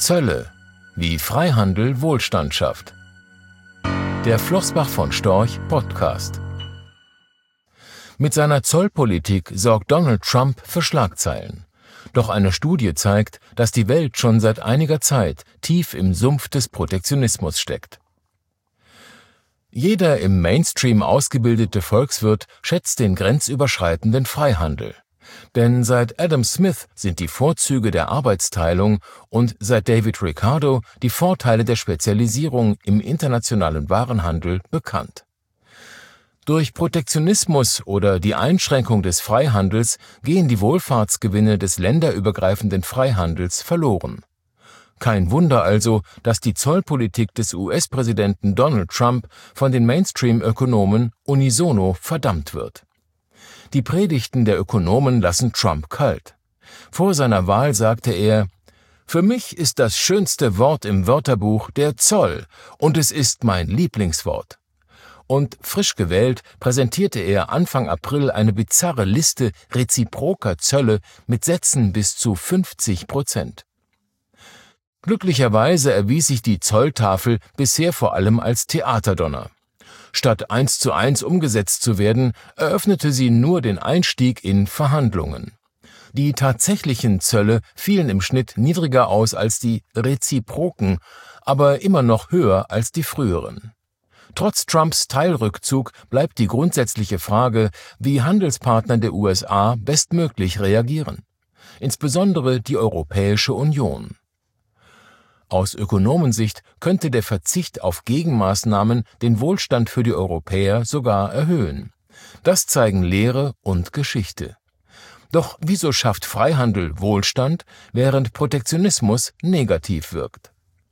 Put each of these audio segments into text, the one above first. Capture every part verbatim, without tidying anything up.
Zölle, wie Freihandel Wohlstand schafft. Der Flossbach von Storch Podcast. Mit seiner Zollpolitik sorgt Donald Trump für Schlagzeilen. Doch eine Studie zeigt, dass die Welt schon seit einiger Zeit tief im Sumpf des Protektionismus steckt. Jeder im Mainstream ausgebildete Volkswirt schätzt den grenzüberschreitenden Freihandel. Denn seit Adam Smith sind die Vorzüge der Arbeitsteilung und seit David Ricardo die Vorteile der Spezialisierung im internationalen Warenhandel bekannt. Durch Protektionismus oder die Einschränkung des Freihandels gehen die Wohlfahrtsgewinne des länderübergreifenden Freihandels verloren. Kein Wunder also, dass die Zollpolitik des U S-Präsidenten Donald Trump von den Mainstream-Ökonomen unisono verdammt wird. Die Predigten der Ökonomen lassen Trump kalt. Vor seiner Wahl sagte er: »Für mich ist das schönste Wort im Wörterbuch der Zoll, und es ist mein Lieblingswort.« Und frisch gewählt präsentierte er Anfang April eine bizarre Liste reziproker Zölle mit Sätzen bis zu fünfzig Prozent. Glücklicherweise erwies sich die Zolltafel bisher vor allem als Theaterdonner. Statt eins zu eins umgesetzt zu werden, eröffnete sie nur den Einstieg in Verhandlungen. Die tatsächlichen Zölle fielen im Schnitt niedriger aus als die reziproken, aber immer noch höher als die früheren. Trotz Trumps Teilrückzug bleibt die grundsätzliche Frage, wie Handelspartner der U S A bestmöglich reagieren. Insbesondere die Europäische Union. Aus Ökonomensicht könnte der Verzicht auf Gegenmaßnahmen den Wohlstand für die Europäer sogar erhöhen. Das zeigen Lehre und Geschichte. Doch wieso schafft Freihandel Wohlstand, während Protektionismus negativ wirkt?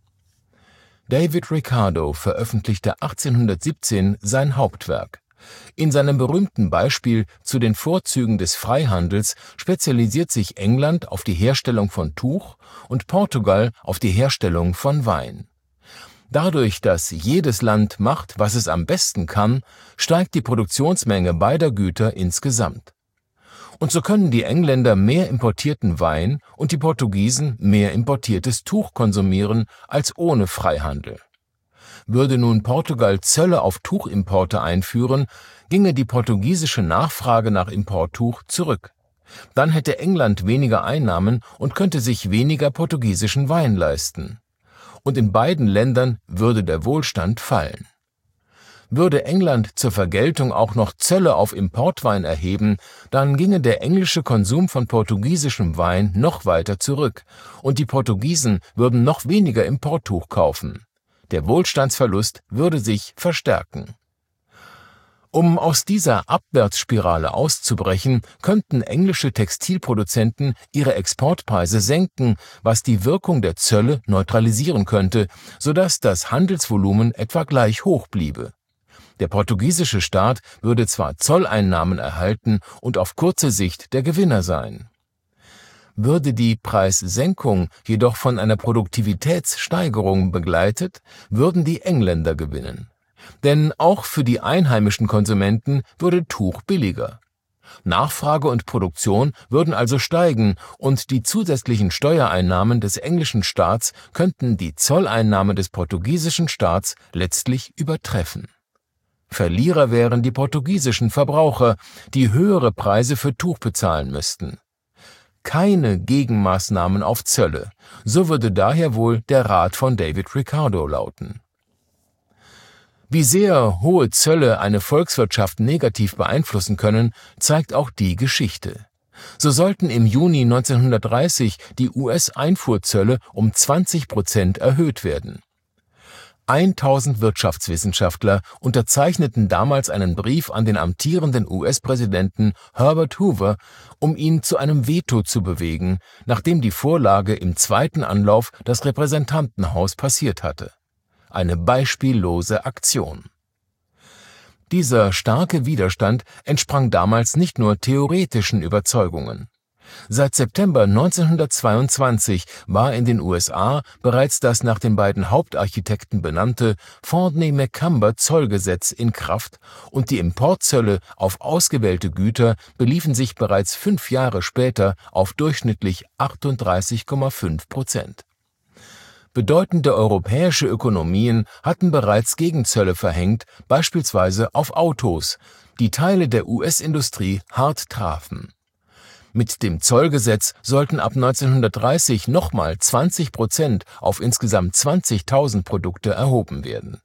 David Ricardo veröffentlichte achtzehnhundertsiebzehn sein Hauptwerk. In seinem berühmten Beispiel zu den Vorzügen des Freihandels spezialisiert sich England auf die Herstellung von Tuch und Portugal auf die Herstellung von Wein. Dadurch, dass jedes Land macht, was es am besten kann, steigt die Produktionsmenge beider Güter insgesamt. Und so können die Engländer mehr importierten Wein und die Portugiesen mehr importiertes Tuch konsumieren als ohne Freihandel. Würde nun Portugal Zölle auf Tuchimporte einführen, ginge die portugiesische Nachfrage nach Importtuch zurück. Dann hätte England weniger Einnahmen und könnte sich weniger portugiesischen Wein leisten. Und in beiden Ländern würde der Wohlstand fallen. Würde England zur Vergeltung auch noch Zölle auf Importwein erheben, dann ginge der englische Konsum von portugiesischem Wein noch weiter zurück und die Portugiesen würden noch weniger Importtuch kaufen. Der Wohlstandsverlust würde sich verstärken. Um aus dieser Abwärtsspirale auszubrechen, könnten englische Textilproduzenten ihre Exportpreise senken, was die Wirkung der Zölle neutralisieren könnte, sodass das Handelsvolumen etwa gleich hoch bliebe. Der portugiesische Staat würde zwar Zolleinnahmen erhalten und auf kurze Sicht der Gewinner sein. Würde die Preissenkung jedoch von einer Produktivitätssteigerung begleitet, würden die Engländer gewinnen. Denn auch für die einheimischen Konsumenten würde Tuch billiger. Nachfrage und Produktion würden also steigen und die zusätzlichen Steuereinnahmen des englischen Staats könnten die Zolleinnahmen des portugiesischen Staats letztlich übertreffen. Verlierer wären die portugiesischen Verbraucher, die höhere Preise für Tuch bezahlen müssten. Keine Gegenmaßnahmen auf Zölle, so würde daher wohl der Rat von David Ricardo lauten. Wie sehr hohe Zölle eine Volkswirtschaft negativ beeinflussen können, zeigt auch die Geschichte. So sollten im Juni neunzehnhundertdreißig die U S-Einfuhrzölle um zwanzig Prozent erhöht werden. tausend Wirtschaftswissenschaftler unterzeichneten damals einen Brief an den amtierenden U S-Präsidenten Herbert Hoover, um ihn zu einem Veto zu bewegen, nachdem die Vorlage im zweiten Anlauf das Repräsentantenhaus passiert hatte. Eine beispiellose Aktion. Dieser starke Widerstand entsprang damals nicht nur theoretischen Überzeugungen. Seit September neunzehnhundertzweiundzwanzig war in den U S A bereits das nach den beiden Hauptarchitekten benannte Fortney-McCumber-Zollgesetz in Kraft und die Importzölle auf ausgewählte Güter beliefen sich bereits fünf Jahre später auf durchschnittlich achtunddreißig Komma fünf Prozent. Bedeutende europäische Ökonomien hatten bereits Gegenzölle verhängt, beispielsweise auf Autos, die Teile der U S-Industrie hart trafen. Mit dem Zollgesetz sollten ab neunzehnhundertdreißig nochmal zwanzig Prozent auf insgesamt zwanzigtausend Produkte erhoben werden.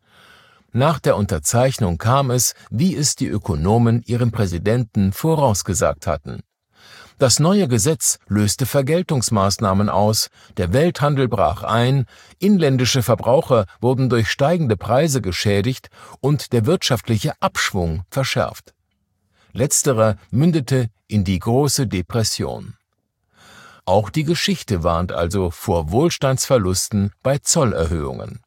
Nach der Unterzeichnung kam es, wie es die Ökonomen ihrem Präsidenten vorausgesagt hatten. Das neue Gesetz löste Vergeltungsmaßnahmen aus, der Welthandel brach ein, inländische Verbraucher wurden durch steigende Preise geschädigt und der wirtschaftliche Abschwung verschärft. Letzterer mündete in die große Depression. Auch die Geschichte warnt also vor Wohlstandsverlusten bei Zollerhöhungen.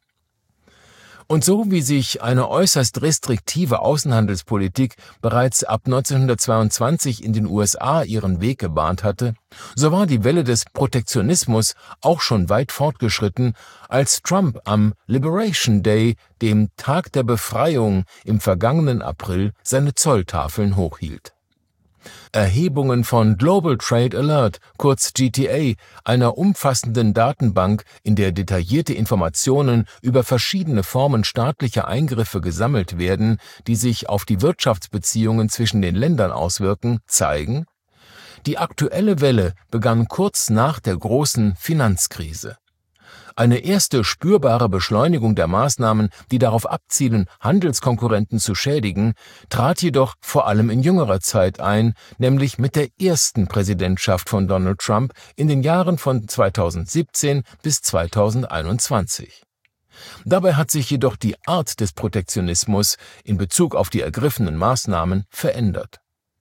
Und so wie sich eine äußerst restriktive Außenhandelspolitik bereits ab neunzehnhundertzweiundzwanzig in den U S A ihren Weg gebahnt hatte, so war die Welle des Protektionismus auch schon weit fortgeschritten, als Trump am Liberation Day, dem Tag der Befreiung im vergangenen April, seine Zolltafeln hochhielt. Erhebungen von Global Trade Alert, kurz G T A, einer umfassenden Datenbank, in der detaillierte Informationen über verschiedene Formen staatlicher Eingriffe gesammelt werden, die sich auf die Wirtschaftsbeziehungen zwischen den Ländern auswirken, zeigen: Die aktuelle Welle begann kurz nach der großen Finanzkrise. Eine erste spürbare Beschleunigung der Maßnahmen, die darauf abzielen, Handelskonkurrenten zu schädigen, trat jedoch vor allem in jüngerer Zeit ein, nämlich mit der ersten Präsidentschaft von Donald Trump in den Jahren von zweitausendsiebzehn bis zweitausendeinundzwanzig. Dabei hat sich jedoch die Art des Protektionismus in Bezug auf die ergriffenen Maßnahmen verändert.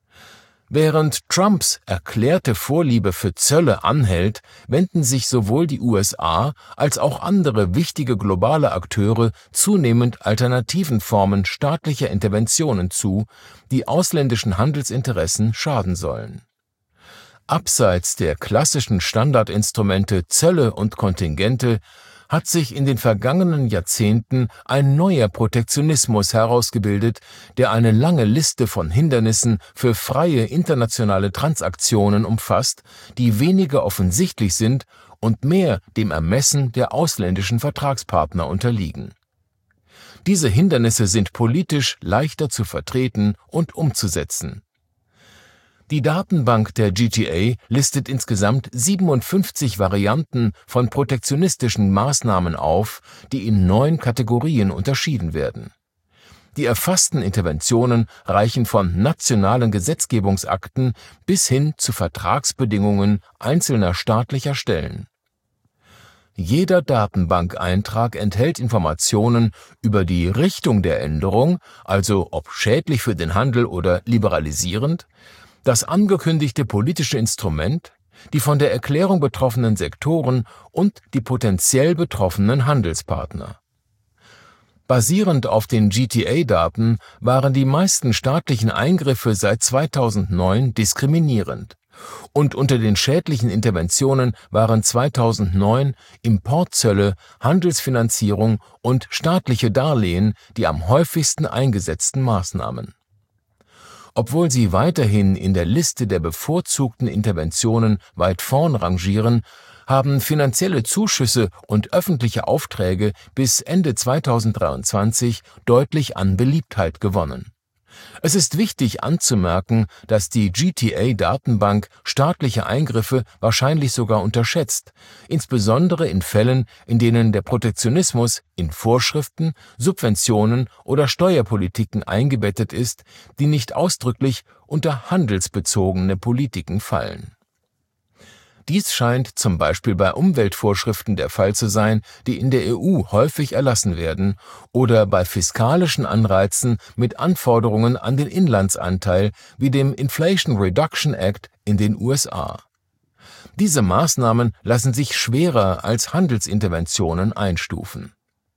Während Trumps erklärte Vorliebe für Zölle anhält, wenden sich sowohl die U S A als auch andere wichtige globale Akteure zunehmend alternativen Formen staatlicher Interventionen zu, die ausländischen Handelsinteressen schaden sollen. Abseits der klassischen Standardinstrumente Zölle und Kontingente hat sich in den vergangenen Jahrzehnten ein neuer Protektionismus herausgebildet, der eine lange Liste von Hindernissen für freie internationale Transaktionen umfasst, die weniger offensichtlich sind und mehr dem Ermessen der ausländischen Vertragspartner unterliegen. Diese Hindernisse sind politisch leichter zu vertreten und umzusetzen. Die Datenbank der G T A listet insgesamt siebenundfünfzig Varianten von protektionistischen Maßnahmen auf, die in neun Kategorien unterschieden werden. Die erfassten Interventionen reichen von nationalen Gesetzgebungsakten bis hin zu Vertragsbedingungen einzelner staatlicher Stellen. Jeder Datenbankeintrag enthält Informationen über die Richtung der Änderung, also ob schädlich für den Handel oder liberalisierend, das angekündigte politische Instrument, die von der Erklärung betroffenen Sektoren und die potenziell betroffenen Handelspartner. Basierend auf den G T A-Daten waren die meisten staatlichen Eingriffe seit zweitausendneun diskriminierend. Und unter den schädlichen Interventionen waren zweitausendneun Importzölle, Handelsfinanzierung und staatliche Darlehen die am häufigsten eingesetzten Maßnahmen. Obwohl sie weiterhin in der Liste der bevorzugten Interventionen weit vorn rangieren, haben finanzielle Zuschüsse und öffentliche Aufträge bis Ende zweitausenddreiundzwanzig deutlich an Beliebtheit gewonnen. Es ist wichtig anzumerken, dass die G T A-Datenbank staatliche Eingriffe wahrscheinlich sogar unterschätzt, insbesondere in Fällen, in denen der Protektionismus in Vorschriften, Subventionen oder Steuerpolitiken eingebettet ist, die nicht ausdrücklich unter handelsbezogene Politiken fallen. Dies scheint zum Beispiel bei Umweltvorschriften der Fall zu sein, die in der E U häufig erlassen werden, oder bei fiskalischen Anreizen mit Anforderungen an den Inlandsanteil wie dem Inflation Reduction Act in den U S A. Diese Maßnahmen lassen sich schwerer als Handelsinterventionen einstufen.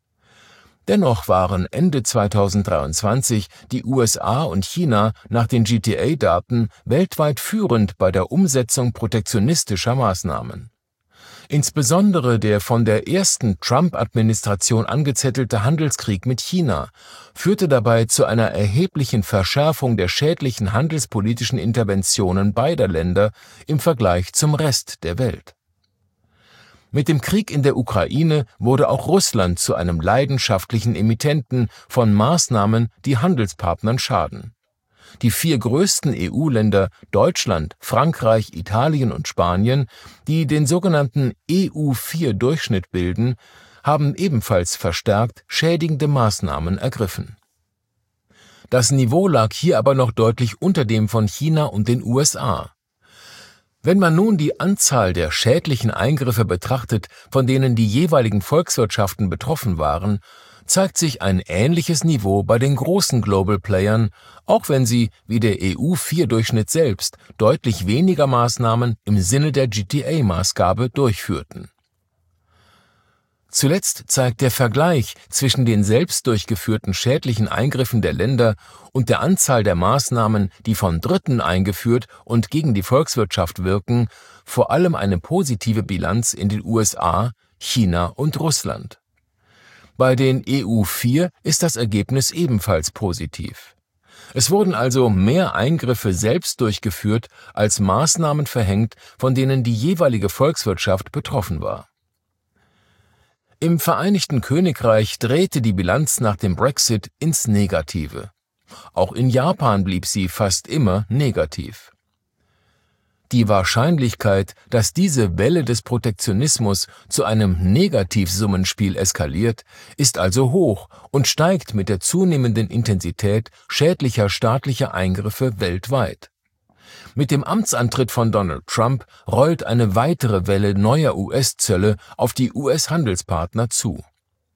Dennoch waren Ende zweitausenddreiundzwanzig die U S A und China nach den G T A-Daten weltweit führend bei der Umsetzung protektionistischer Maßnahmen. Insbesondere der von der ersten Trump-Administration angezettelte Handelskrieg mit China führte dabei zu einer erheblichen Verschärfung der schädlichen handelspolitischen Interventionen beider Länder im Vergleich zum Rest der Welt. Mit dem Krieg in der Ukraine wurde auch Russland zu einem leidenschaftlichen Emittenten von Maßnahmen, die Handelspartnern schaden. Die vier größten E U-Länder Deutschland, Frankreich, Italien und Spanien, die den sogenannten E U vier Durchschnitt bilden, haben ebenfalls verstärkt schädigende Maßnahmen ergriffen. Das Niveau lag hier aber noch deutlich unter dem von China und den U S A. Wenn man nun die Anzahl der schädlichen Eingriffe betrachtet, von denen die jeweiligen Volkswirtschaften betroffen waren, zeigt sich ein ähnliches Niveau bei den großen Global Playern, auch wenn sie, wie der E U vier Durchschnitt selbst, deutlich weniger Maßnahmen im Sinne der G T A-Maßgabe durchführten. Zuletzt zeigt der Vergleich zwischen den selbst durchgeführten schädlichen Eingriffen der Länder und der Anzahl der Maßnahmen, die von Dritten eingeführt und gegen die Volkswirtschaft wirken, vor allem eine positive Bilanz in den U S A, China und Russland. Bei den E U vier ist das Ergebnis ebenfalls positiv. Es wurden also mehr Eingriffe selbst durchgeführt, als Maßnahmen verhängt, von denen die jeweilige Volkswirtschaft betroffen war. Im Vereinigten Königreich drehte die Bilanz nach dem Brexit ins Negative. Auch in Japan blieb sie fast immer negativ. Die Wahrscheinlichkeit, dass diese Welle des Protektionismus zu einem Negativsummenspiel eskaliert, ist also hoch und steigt mit der zunehmenden Intensität schädlicher staatlicher Eingriffe weltweit. Mit dem Amtsantritt von Donald Trump rollt eine weitere Welle neuer U S-Zölle auf die U S-Handelspartner zu.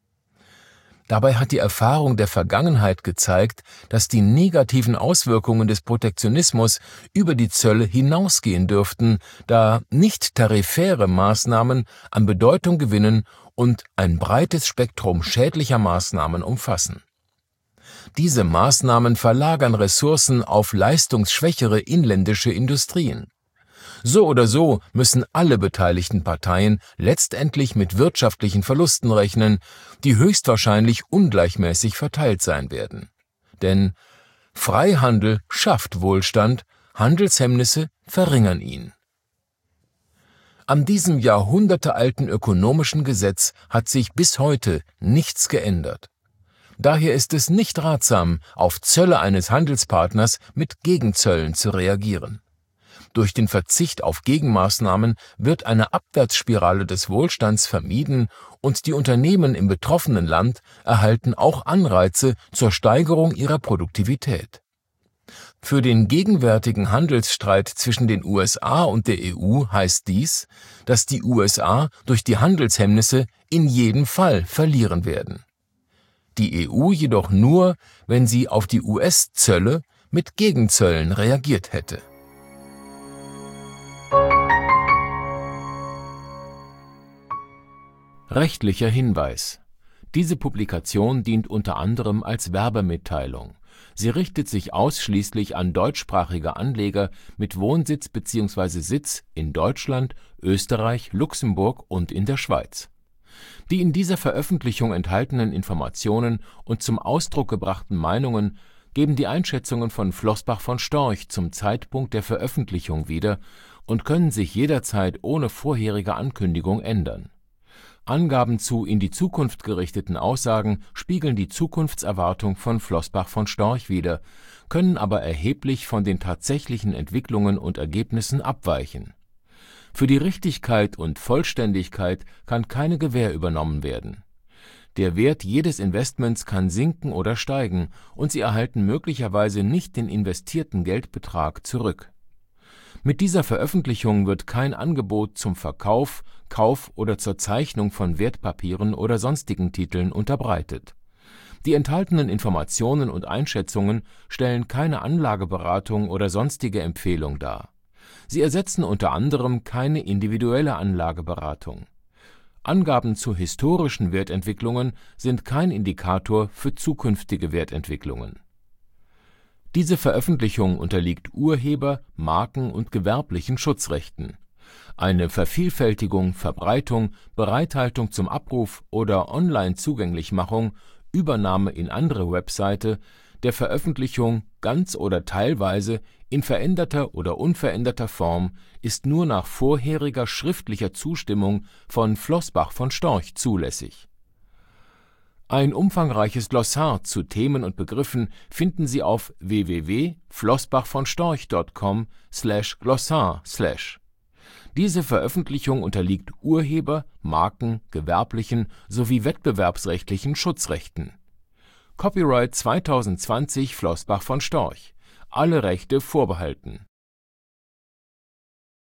Dabei hat die Erfahrung der Vergangenheit gezeigt, dass die negativen Auswirkungen des Protektionismus über die Zölle hinausgehen dürften, da nicht-tarifäre Maßnahmen an Bedeutung gewinnen und ein breites Spektrum schädlicher Maßnahmen umfassen. Diese Maßnahmen verlagern Ressourcen auf leistungsschwächere inländische Industrien. So oder so müssen alle beteiligten Parteien letztendlich mit wirtschaftlichen Verlusten rechnen, die höchstwahrscheinlich ungleichmäßig verteilt sein werden. Denn Freihandel schafft Wohlstand, Handelshemmnisse verringern ihn. An diesem jahrhundertealten ökonomischen Gesetz hat sich bis heute nichts geändert. Daher ist es nicht ratsam, auf Zölle eines Handelspartners mit Gegenzöllen zu reagieren. Durch den Verzicht auf Gegenmaßnahmen wird eine Abwärtsspirale des Wohlstands vermieden und die Unternehmen im betroffenen Land erhalten auch Anreize zur Steigerung ihrer Produktivität. Für den gegenwärtigen Handelsstreit zwischen den U S A und der E U heißt dies, dass die U S A durch die Handelshemmnisse in jedem Fall verlieren werden. Die E U jedoch nur, wenn sie auf die U S-Zölle mit Gegenzöllen reagiert hätte. Rechtlicher Hinweis: Diese Publikation dient unter anderem als Werbemitteilung. Sie richtet sich ausschließlich an deutschsprachige Anleger mit Wohnsitz bzw. Sitz in Deutschland, Österreich, Luxemburg und in der Schweiz. Die in dieser Veröffentlichung enthaltenen Informationen und zum Ausdruck gebrachten Meinungen geben die Einschätzungen von Floßbach von Storch zum Zeitpunkt der Veröffentlichung wieder und können sich jederzeit ohne vorherige Ankündigung ändern. Angaben zu in die Zukunft gerichteten Aussagen spiegeln die Zukunftserwartung von Floßbach von Storch wider, können aber erheblich von den tatsächlichen Entwicklungen und Ergebnissen abweichen. Für die Richtigkeit und Vollständigkeit kann keine Gewähr übernommen werden. Der Wert jedes Investments kann sinken oder steigen und Sie erhalten möglicherweise nicht den investierten Geldbetrag zurück. Mit dieser Veröffentlichung wird kein Angebot zum Verkauf, Kauf oder zur Zeichnung von Wertpapieren oder sonstigen Titeln unterbreitet. Die enthaltenen Informationen und Einschätzungen stellen keine Anlageberatung oder sonstige Empfehlung dar. Sie ersetzen unter anderem keine individuelle Anlageberatung. Angaben zu historischen Wertentwicklungen sind kein Indikator für zukünftige Wertentwicklungen. Diese Veröffentlichung unterliegt Urheber-, Marken- und gewerblichen Schutzrechten. Eine Vervielfältigung, Verbreitung, Bereithaltung zum Abruf oder Online-Zugänglichmachung, Übernahme in andere Webseite, der Veröffentlichung ganz oder teilweise in veränderter oder unveränderter Form ist nur nach vorheriger schriftlicher Zustimmung von Floßbach von Storch zulässig. Ein umfangreiches Glossar zu Themen und Begriffen finden Sie auf w w w punkt floßbach von storch punkt com slash glossar slash. Diese Veröffentlichung unterliegt Urheber-, Marken-, gewerblichen sowie wettbewerbsrechtlichen Schutzrechten. Copyright zwanzig zwanzig Floßbach von Storch. Alle Rechte vorbehalten